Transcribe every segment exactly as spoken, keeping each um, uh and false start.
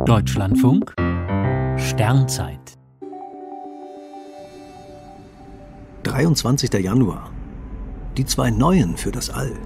Deutschlandfunk Sternzeit dreiundzwanzigster Januar. Die zwei Neuen für das All.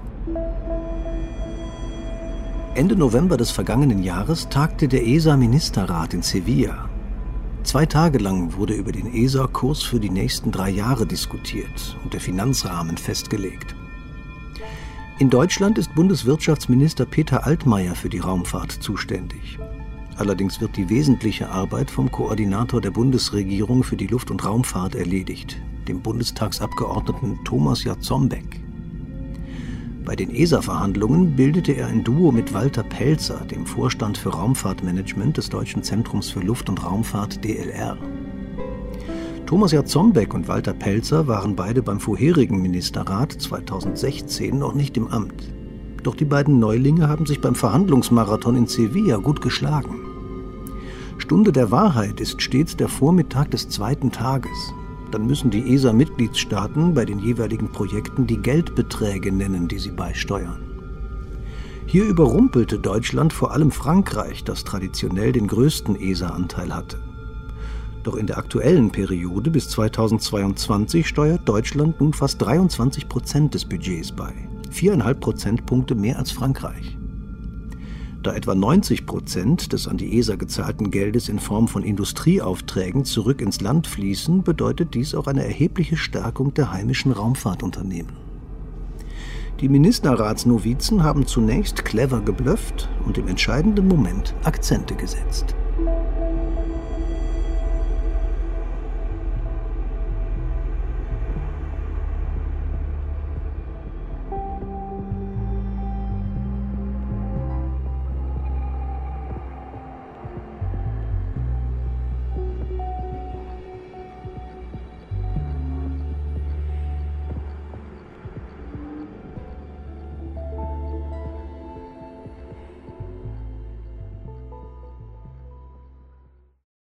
Ende November des vergangenen Jahres tagte der E S A-Ministerrat in Sevilla. Zwei Tage lang wurde über den E S A-Kurs für die nächsten drei Jahre diskutiert und der Finanzrahmen festgelegt. In Deutschland ist Bundeswirtschaftsminister Peter Altmaier für die Raumfahrt zuständig. Allerdings wird die wesentliche Arbeit vom Koordinator der Bundesregierung für die Luft- und Raumfahrt erledigt, dem Bundestagsabgeordneten Thomas Jarzombeck. Bei den E S A-Verhandlungen bildete er ein Duo mit Walter Pelzer, dem Vorstand für Raumfahrtmanagement des Deutschen Zentrums für Luft- und Raumfahrt D L R. Thomas Jarzombeck und Walter Pelzer waren beide beim vorherigen Ministerrat zweitausendsechzehn noch nicht im Amt. Doch die beiden Neulinge haben sich beim Verhandlungsmarathon in Sevilla gut geschlagen. Stunde der Wahrheit ist stets der Vormittag des zweiten Tages. Dann müssen die E S A-Mitgliedstaaten bei den jeweiligen Projekten die Geldbeträge nennen, die sie beisteuern. Hier überrumpelte Deutschland vor allem Frankreich, das traditionell den größten E S A-Anteil hatte. Doch in der aktuellen Periode bis zweitausendzweiundzwanzig steuert Deutschland nun fast dreiundzwanzig Prozent des Budgets bei, viereinhalb Prozentpunkte mehr als Frankreich. Da etwa neunzig Prozent des an die E S A gezahlten Geldes in Form von Industrieaufträgen zurück ins Land fließen, bedeutet dies auch eine erhebliche Stärkung der heimischen Raumfahrtunternehmen. Die Ministerratsnovizen haben zunächst clever geblufft und im entscheidenden Moment Akzente gesetzt.